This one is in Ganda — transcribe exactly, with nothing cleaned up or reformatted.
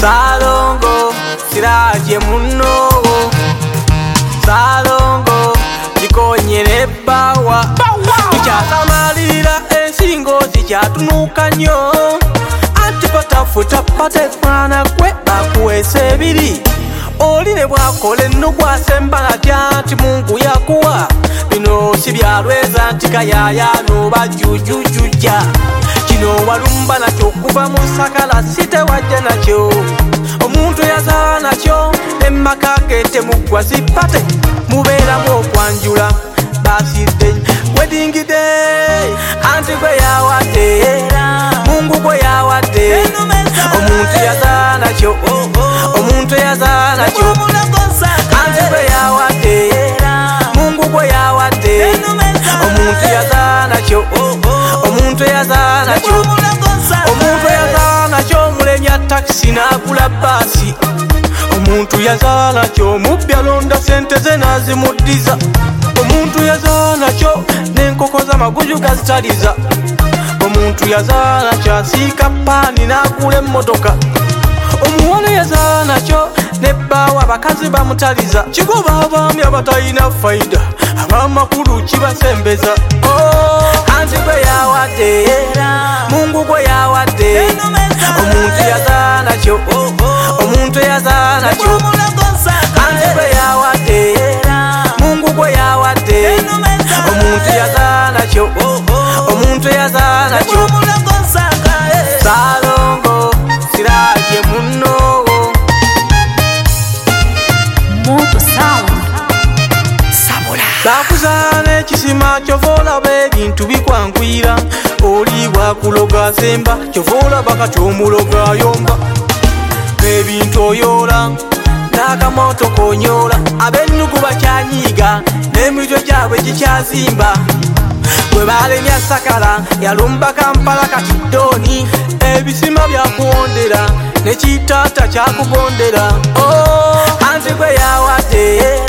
Salongo siraje muno Salongo jikonyere bawa Tuchasamalira ensingo zichatunuka nyo Antipata futa pate fana kwe bakuwese ebiri Oline bwakole nugwa semba natya Mungu yakuwa Bino sibyalweza ntika yaya noba jujujuja Kino walumba nakyo kuva musakala site wajja nakyo Omuntu yazaala nakyo emmaka gete mugwa zipate Mubeeramu okwanjula baside wedding day Anti gwe yawadde Mungu gwe yawadde Omuntu yazaala nakyo Omuntu yazaala nakyo Anti gwe yawadde Mungu gwe yawadde Omuntu yazaala nakyo Omuntu yazaala nakyo Omuntu yazaala nakyo mulenya taxi n'agula basi Omuntu yazaala nakyo mubbi alonda sente ze n'azimuddiza Omuntu yazaala nakyo n'enkoko z'amaguju gazitaliza Omuntu yazaala nakyo asiika paani n'agula emmotoka Omuwala yazaala nakyo n'ebbaawa abakazi bamutaliza Kigoba abaami abatalina fayida ab'amakulu kibasembeza Anti gwe yawadde Mungu gwe yawadde Omuntu yazaala nakyo Omuntu yazaala nakyo Anti gwe yawadde Mungu gwe yawadde Omuntu yazaala nakyo Omuntu yazaala nakyo Salongo siraje muno Moto Sound Bakuzaala ekisima kyova olaba ebintu bikwangwira Oli bwakuloga semba kyova olaba kati omuloga ayomba Ebintu oyoola n'akamoto konyoola Ab'ennugu bakyanyiiga n'emitwe gyabwe gikyazimba Bwe baalemya Sakala yalumba Kampala kati Ddooni Ebisima byakuwondera ne kitaata kyakugondera Anti gwe yawadde